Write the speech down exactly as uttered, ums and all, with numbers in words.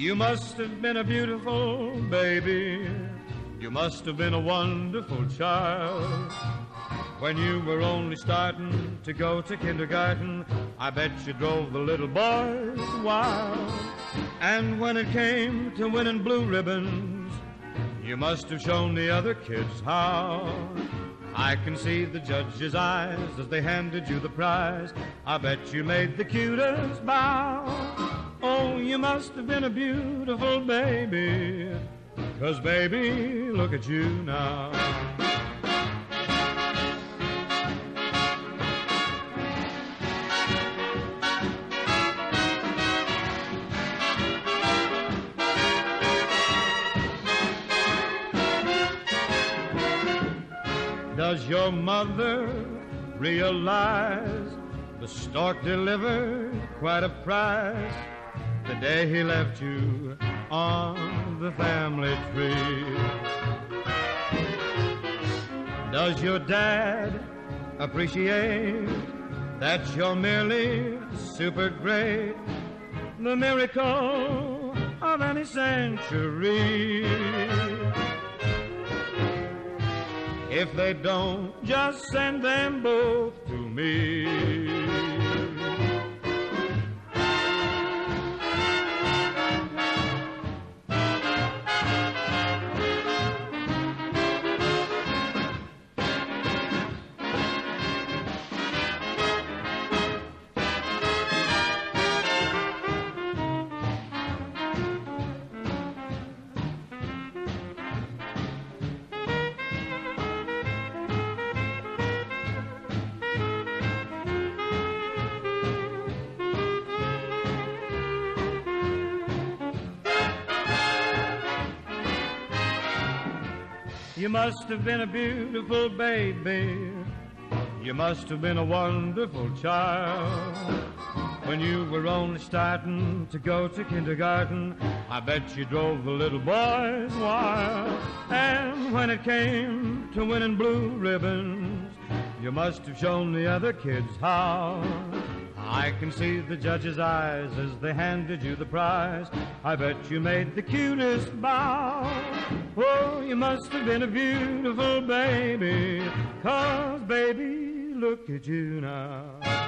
You must have been a beautiful baby. You must have been a wonderful child. When you were only starting to go to kindergarten, I bet you drove the little boys wild. And when it came to winning blue ribbons, you must have shown the other kids how. I can see the judge's eyes as they handed you the prize. I bet you made the cutest bow. Oh, you must have been a beautiful baby, 'cause baby, look at you now. Does your mother realize the stork delivered quite a prize the day he left you on the family tree? Does your dad appreciate that you're merely super great, the miracle of any century? If they don't, just send them both to me. You must have been a beautiful baby. You must have been a wonderful child. When you were only starting to go to kindergarten, I bet you drove the little boys wild. And when it came to winning blue ribbons, you must have shown the other kids how. I can see the judge's eyes as they handed you the prize. I bet you made the cutest bow. Oh, you must have been a beautiful baby, 'cause baby, look at you now.